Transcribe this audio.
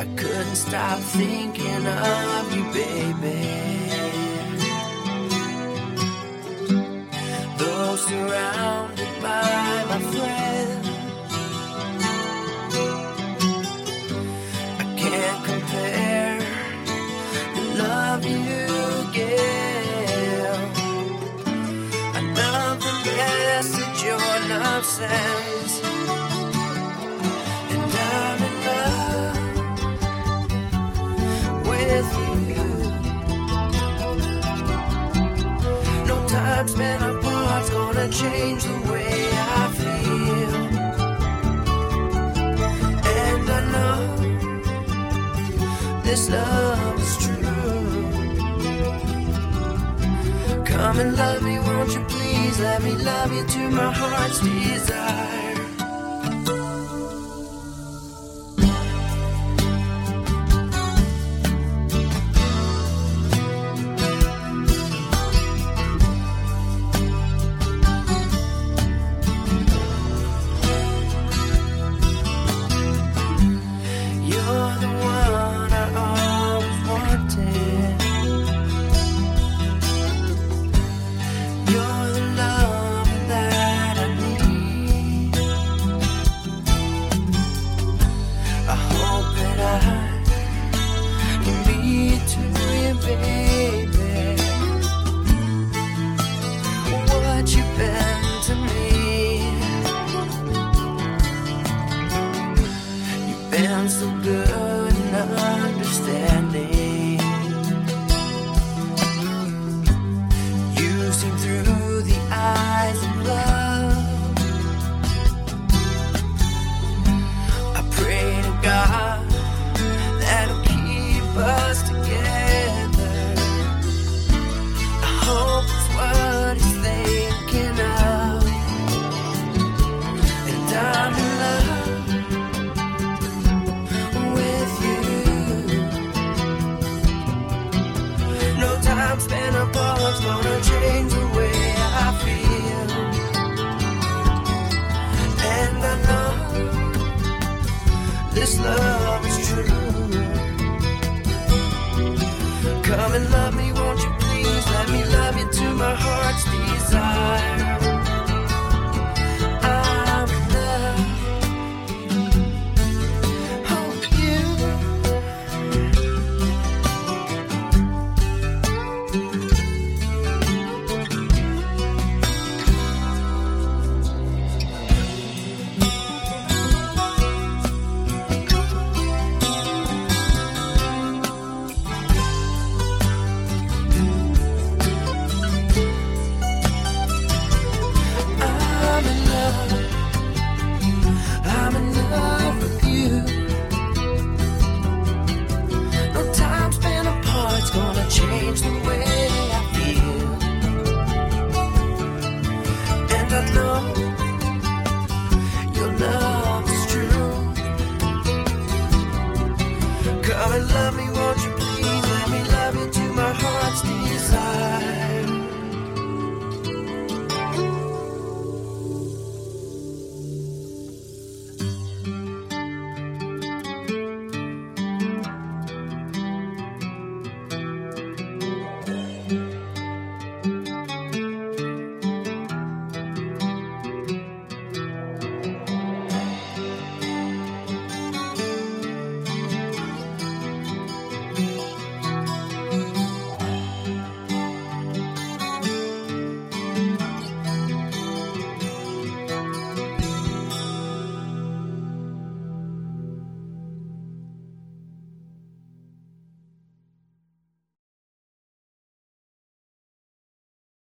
I couldn't stop thinking of you, baby. Though surrounded by my friends, I can't compare the love you give. Another message your love sends, and I'm in love with you. No time spent apart's gonna change the way I feel, and I know this love is true. Come and love me, won't you please? Let me love you to my heart's desire. You're the one I always wanted. You're the love that I need. I hope that I can be to you, baby, what you've been to me. You've been so good and understanding. You see through the eyes of love. I pray to God that'll keep us together. I hope it's what he's thinking of, and I'm in love with you. No time spent apart's gonna change the way I feel, and I know this love is true. Come and love me, won't you please? Let me love you to my heart's desire. I'm in love. Oh, you. I'm in love. I'm in love with you. No time spent apart's gonna change the way I feel, and I know your love is true. Come and love me, won't you please?